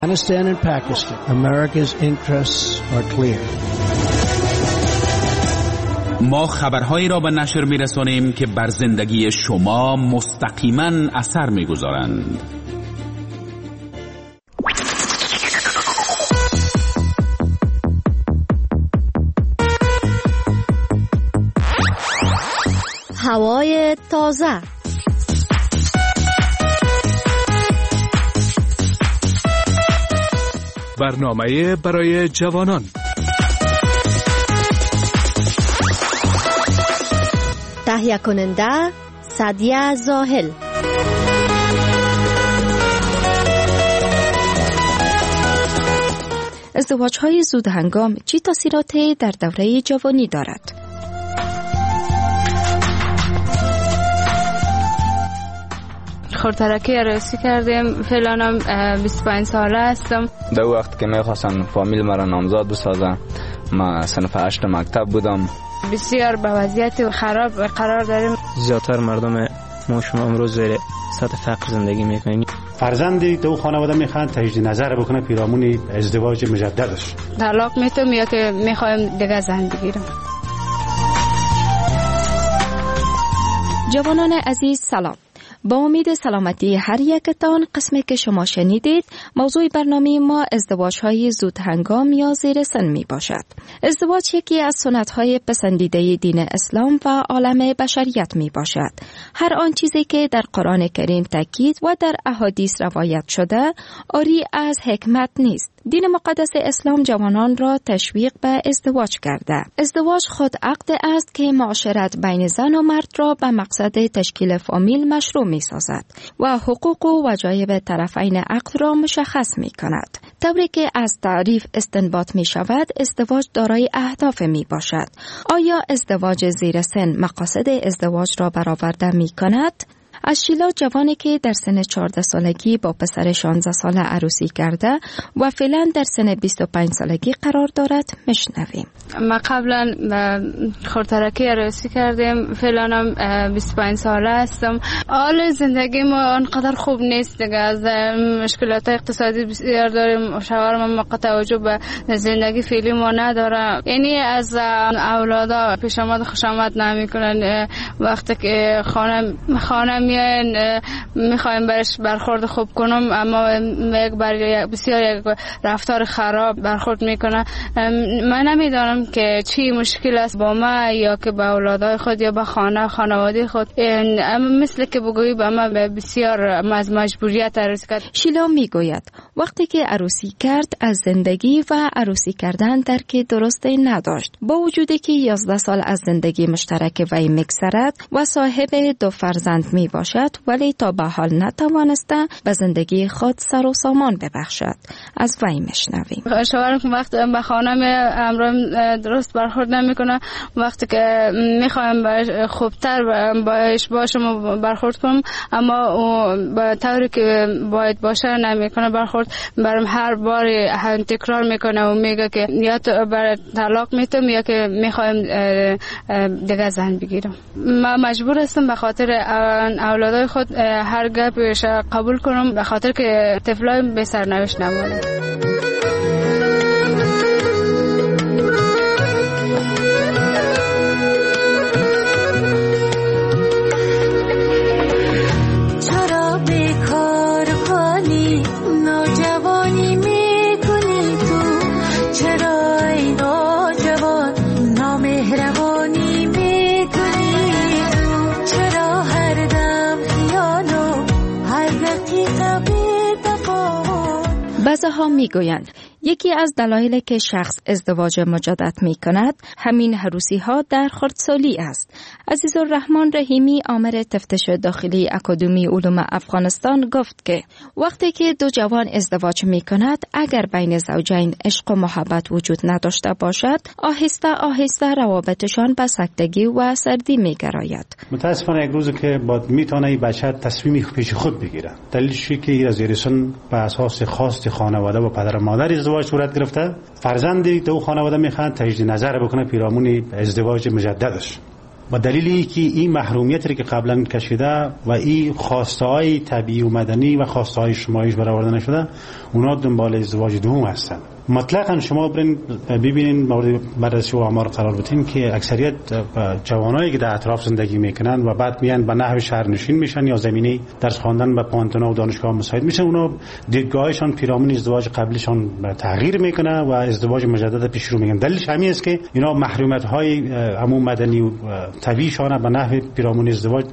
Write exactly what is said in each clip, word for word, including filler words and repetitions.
Afghanistan and Pakistan, America's interests are clear. ما خبرهایی را به نشر می‌رسانیم که بر زندگی شما مستقیما اثر می‌گذارند. هوای تازه، برنامه برای جوانان، تهیه کننده سعدیه زاهل. ازدواج‌های زود هنگام چه تاثیراتی در دوره جوانی دارد؟ خودترکی عروسی کردیم. فعلا هم بیست و پنج ساله هستم. در وقت که میخواستن فامیل مرا نامزاد بسازن، ما صنف هشت مکتب بودم. بسیار به وضعیت خراب قرار داریم. زیادتر مردم ما شما امروز زیر سطح فقر زندگی میکنیم. فرزندی دو خانواده میخوان تجدید نظر بکنه پیرامون ازدواج مجددش. طلاق میتونم یا که میخوایم دیگه زن بگیرم. جوانان عزیز سلام. با امید سلامتی هر یکتان، قسمی که شما شنیدید موضوع برنامه ما ازدواج‌های زود هنگام یا زیر سن می باشد. ازدواج یکی از سنت‌های پسندیده دین اسلام و عالم بشریت می باشد. هر آن چیزی که در قرآن کریم تاکید و در احادیث روایت شده عاری از حکمت نیست. دین مقدس اسلام جوانان را تشویق به ازدواج کرده. ازدواج خود عقد است که معاشرت بین زن و مرد را به مقصد تشکیل فامیل مشروع می سازد و حقوق و وجایب طرفین عقد را مشخص می کند. طوری که از تعریف استنباط می شود ازدواج دارای اهداف می باشد. آیا ازدواج زیر سن مقاصد ازدواج را برآورده می کند؟ از شیلا جوانی که در سن چهارده سالگی با پسر شانزده ساله عروسی کرده و فعلا در سن بیست و پنج سالگی قرار دارد میشنویم. ما قبلا خودترکی عروسی کردیم. فعلا هم بیست و پنج ساله هستم. حال زندگی ما آنقدر خوب نیست دیگه. از مشکلات اقتصادی بسیار داریم. شوهرم ما توجه به زندگی فعلی ما نداره. یعنی از اولادا پیش آمد خوش آمد نمیکنن. وقتی که خانه خانه میاین میخوایم برش برخورد خوب کنم، اما یک بر بسیار یک رفتار خراب برخورد میکنه. من نمیدانم که چی مشکل است با ما یا که با اولادای خود یا با خانه خانواده خود. اما مثل که بگویی با ما بسیار از مجبوریت عروسی کرد. شیلا میگوید وقتی که عروسی کرد از زندگی و عروسی کردن درک درستی نداشت. با وجودی که یازده سال از زندگی مشترک وی میگذرد و صاحب دو فرزند می باشد، ولی تا به حال نتوانسته به زندگی خود سر و سامان ببخشد. از وی میشنویم. شوهرم که وقت به خانه می امرم درست برخورد نمیکنه. وقتی که میخوایم خوبتر باش باشم و برخورد کنم، اما به طوری که باید باشه نمیکنه برخورد. برام هر بار تکرار میکنه و میگه که یا تو برای طلاق میتونم یا که میخوایم دیگه زن بگیرم. ما مجبور هستم به خاطر اولادای خود هر گپش قبول کنم، به خاطر که طفلای به سرنوشت نمونه. بعضی‌ها میگویند یکی از دلایلی که شخص ازدواج مجدد می کند همین عروسی ها در خردسالی است. عزیزالرحمن رحیمی آمر تفتیش داخلی اکادمی علوم افغانستان گفت که وقتی که دو جوان ازدواج می کند اگر بین زوجین عشق و محبت وجود نداشته باشد آهسته آهسته روابطشان به سکتگی و سردی می گراید. متاسفانه یک روز که بعد میتونه این بچه تصمیمی پیش خود بگیره. دلیلش که این زیر سن به اساس خواست خانواده و پدر و مادر ازدواج صورت گرفته. فرزندی دو خانواده میخوان تجدید نظر بکنه پیرامون ازدواج مجددش. و دلیلی که این محرومیتی که قبلا کشیده و این خواستهای طبیعی و مدنی و خواستهای اجتماعی برآورده نشده، اونا دنبال ازدواج دوم هستن. مطلقاً شما برین ببینین مورد بررسی و آمار قرار بدین که اکثریت جوانایی که در اطراف زندگی میکنن و بعد میان به نحو شهرنشین میشن یا زمینه درس خواندن به پانتونا و دانشگاه مساعد میشن، اونا دیدگاهشان پیرامون ازدواج قبلیشان تغییر میکنه و ازدواج مجدد پیش رو میگن. دلیلش همین است که اینا محرومیت های عموم مدنی و طبیعیشان به نحو پیرامون ازدواج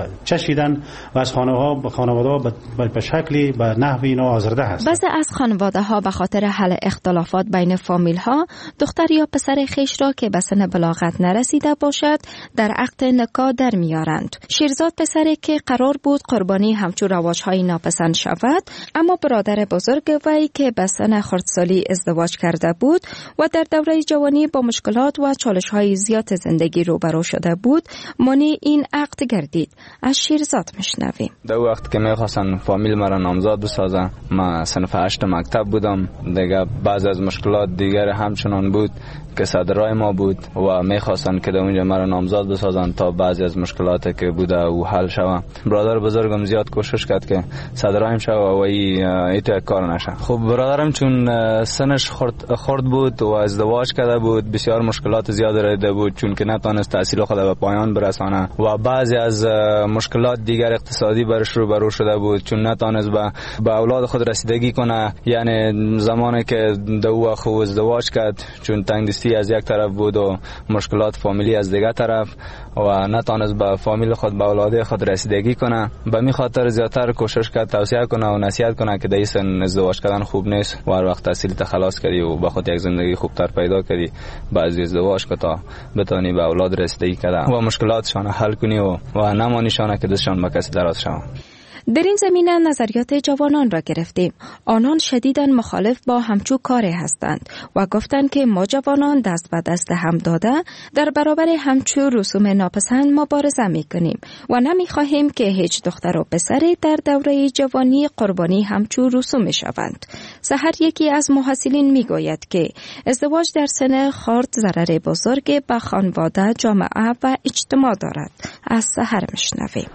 چشیدن و از خانواده خانواده به شکلی به نحو اینا آزرده هستند. بعضی از خانواده ها به خاطر حل اختلافات بین فامیل ها دختر یا پسر خیش را که به سن بلاغت نرسیده باشد در عقد نکاح در میارند. شیرزاد پسری که قرار بود قربانی همچون رواج‌های ناپسند شود، اما برادر بزرگ وی که به سن خردسالی ازدواج کرده بود و در دوره جوانی با مشکلات و چالش‌های زیاد زندگی روبرو شده بود، مانع این عقد گردید. از شیرزاد میشنویم. در وقت که می‌خواستن فامیل مرا نامزاد بسازن، ما صنف هشت مکتب بودم، دیگه بعض از مشکلات دیگر همچنان بود که صدرای ما بود و میخواستن که در اونجا مرا نامزاد بسازن تا بعضی از مشکلاتی که بوده و حل شوه. برادر بزرگم زیاد کوشش کرد که صدرایم شوه و ایت کار نشه. خب برادرم چون سنش خرد, خرد بود و ازدواج کرده بود، بسیار مشکلات زیاد رده بود چون که نتونست تحصیل خود به پایان برسانه و بعضی از مشکلات دیگر اقتصادی برش رو برو شده بود چون نتونست به با اولاد خود رسیدگی کنه. یعنی زمانی که دو خو ازدواج کرد چون تنگدستی از یک طرف بود و مشکلات فامیلی از دیگر طرف و نتونست به فامیل خود به اولاد خود رسیدگی کنه، به می خاطر زیادتر کوشش کرد توصیه کنه و نصیحت کنه که در این سن ازدواج کردن خوب نیست و هر وقت تحصیل خلاص کردی و به خود یک زندگی خوبتر پیدا کردی بعضی ازدواج که تا بتونی به اولاد رسیدگی کردن و مشکلاتشان حل کنی و و نمانیشان که دستشان به کسی دراز شوند. در این زمینه نظریات جوانان را گرفتیم. آنان شدیداً مخالف با همچو کاری هستند و گفتند که ما جوانان دست به دست هم داده در برابر همچو رسوم ناپسند مبارزه می کنیم و نمی خواهیم که هیچ دختر و پسری در دوره جوانی قربانی همچو رسوم شوند. سحر یکی از محصلین می گوید که ازدواج در سن خرد ضرر بزرگی به خانواده، جامعه و اجتماع دارد. از سحر میشنویم.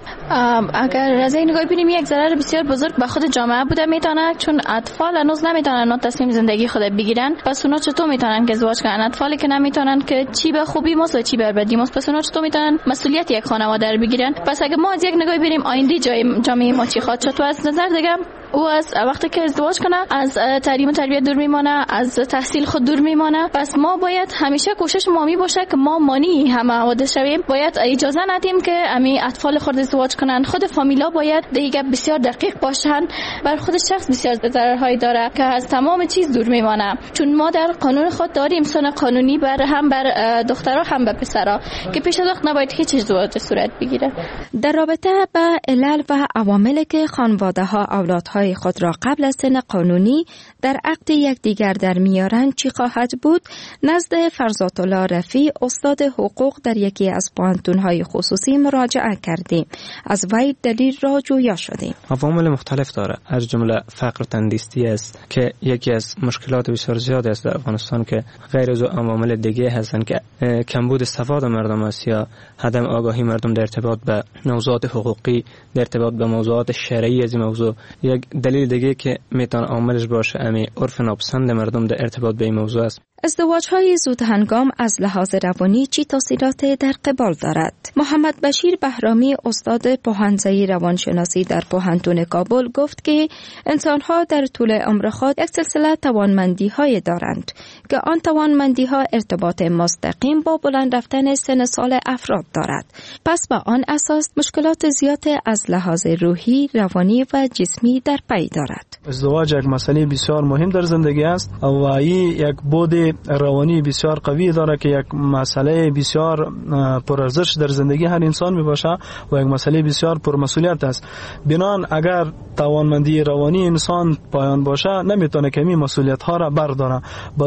اگر از این نگاه ببینیم یک ضرر بسیار بزرگ به خود جامعه بوده میتونه، چون اطفال هنوز نمیتونن تصمیم زندگی خود بگیرن، پس اونا چطور میتونن که ازدواج کنن؟ اطفالی که نمیتونن که چی به خوبی ماست و چی به بدی ماست، پس اونا چطور میتونن مسئولیت یک خانواده رو بگیرن؟ پس اگه ما از یک نگاه ببینیم آینده جامعه ما چی خواهد شد، و از نظر دیگه او از وقتی که ازدواج کنه از تعلیم و تربیت دور میمانه، از تحصیل خود دور میمانه. پس ما باید همیشه کوشش ما می باشه که ما مانی همه حوادث شویم. باید اجازه ندیم که امی اطفال خود ازدواج کنن. خود فامیلا باید دیگه بسیار دقیق باشن. بر خود شخص بسیار ضررهایی داره که از تمام چیز دور میمانه، چون ما در قانون خود داریم سن قانونی بر هم بر دخترها هم به پسرها که پیش از وقت نباید هیچ ازدواج صورت بگیره. در رابطه با علل و عواملی که خانواده ها اولادهای خود را قبل از سن قانونی در عقد یکدیگر در میارند چی خواهد بود؟ نزد فرزات الله رفیع استاد حقوق در یکی از پانتون‌های خصوصی مراجعه کردیم. از وی دلیل را جویا شدیم. عوامل مختلف داره، از جمله فقر و تندرستی است که یکی از مشکلات بسیار زیاد است در افغانستان که غیر از عوامل دیگه هستند که کمبود سواد مردم است یا عدم آگاهی مردم در ارتباط به موضوعات حقوقی، در ارتباط به موضوعات شرعی از این موضوع. یک دلیل دیگه که میتونه عاملش باشه امی عرف ناپسند مردم در ارتباط به این موضوع است. ازدواج‌های زود هنگام از لحاظ روانی چی تاثیرات در قبال دارد؟ محمد بشیر بهرامی استاد پوهن‌زایی روانشناسی در پوهنتون کابل گفت که انسان‌ها در طول عمر خود یک سلسله توانمندی‌های دارند که آن توانمندی‌ها ارتباط مستقیم با بلند رفتن سن سال افراد دارد. پس با آن اساس مشکلات زیاد از لحاظ روحی، روانی و جسمی در پی دارد. ازدواج یک مسئله بسیار مهم در زندگی است و این یک بود روانی بسیار قوی داره که یک مسئله بسیار پرارزش در زندگی هر انسان می باشه و یک مسئله بسیار پرمسئولیت است. بنان اگر توانمندی روانی انسان پایان باشه نمیتونه که این مسئولیت ها را برداره.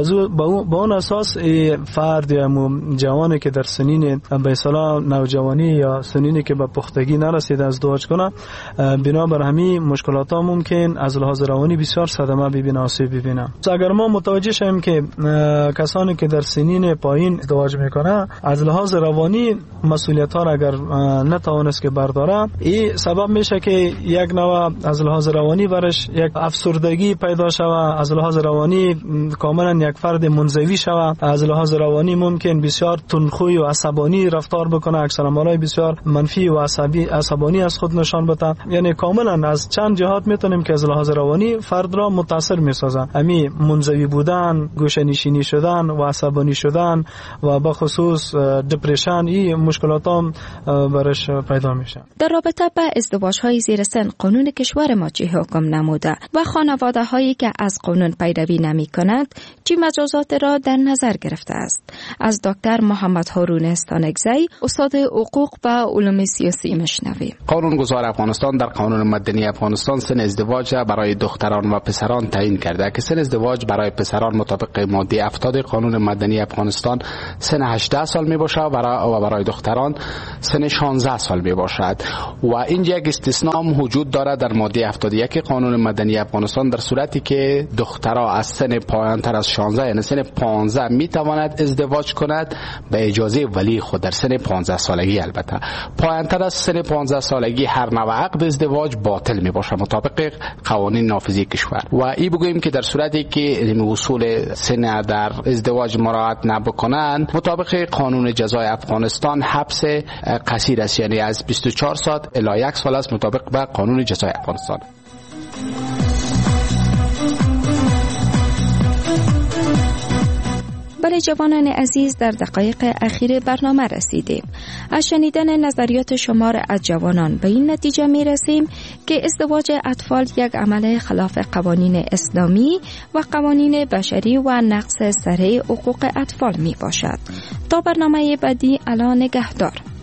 با اون اساس فرد یا جوانی که در سنین به اصطلاح نوجوانی یا سنینی که به پختگی نرسیده ازدواج کنه، بنابر همین مشکلات ها ممکن از لحاظ روانی بسیار صدمه ببینه، آسیب ببینه. اگر ما متوجه شیم که کسانی که در سنین پایین ازدواج میکنه از لحاظ روانی مسئولیت ها را اگر نتوانست که برداره، این سبب میشه که یک نوع از لحاظ روانی برش یک افسردگی پیدا شود، از لحاظ روانی کاملا یک فرد منزوی شود، از لحاظ روانی ممکن بسیار تندخوی و عصبانی رفتار بکنه، اکثر عملای بسیار منفی و عصبی عصبانی از خود نشان بده. یعنی کاملا از چند جهات میتونیم که از لحاظ روانی فرد را متاثر میسازن. امی منزوی بودن، گوشه‌نشینی شدن و عصبانی شدن و به خصوص دپرشن، این مشکلات هم برش پیدا میشه. در رابطه با ازدواج های زیر سن قانون کشور ما چه حکم نموده و خانواده هایی که از قانون پیروی نمی کند چه مجازات را در نظر گرفته است؟ از دکتر محمد هارون استانگزی، استاد حقوق و علوم سیاسی مشنویم. قانونگذار افغانستان در قانون مدنی افغانستان سن ازدواج برای دختران و پسران تعیین کرده که سن ازدواج برای پسران مطابق ماده هفتاد قانون مدنی افغانستان سن هجده سال می باشد و برای دختران سن شانزده سال می باشد و اینجا یک استثناء وجود دارد در ماده هفتاد و یک قانون مدنی افغانستان در صورتی که دخترها از سن پایانتر از شانزده یعنی سن پانزده می تواند ازدواج کند به اجازه ولی خود در سن پانزده سالگی. البته پایانتر از سن پانزده سالگی هر نوع عقد ازدواج باطل می باشد مطابق قوانین نافذی کشور. و این بگوییم که در صورتی که اصول سن در ازدواج مراعات نبکنند مطابق قانون جزای افغانستان حبس قصیر است، یعنی از بیست و چهار سال الی یک سال است مطابق با قانون جزای افغانستان. بله جوانان عزیز، در دقایق اخیر برنامه رسیدیم. از شنیدن نظریات شما را از جوانان به این نتیجه می رسیم که ازدواج اطفال یک عمل خلاف قوانین اسلامی و قوانین بشری و نقض صریح حقوق اطفال می باشد. تا برنامه بعدی، الا نگهدار.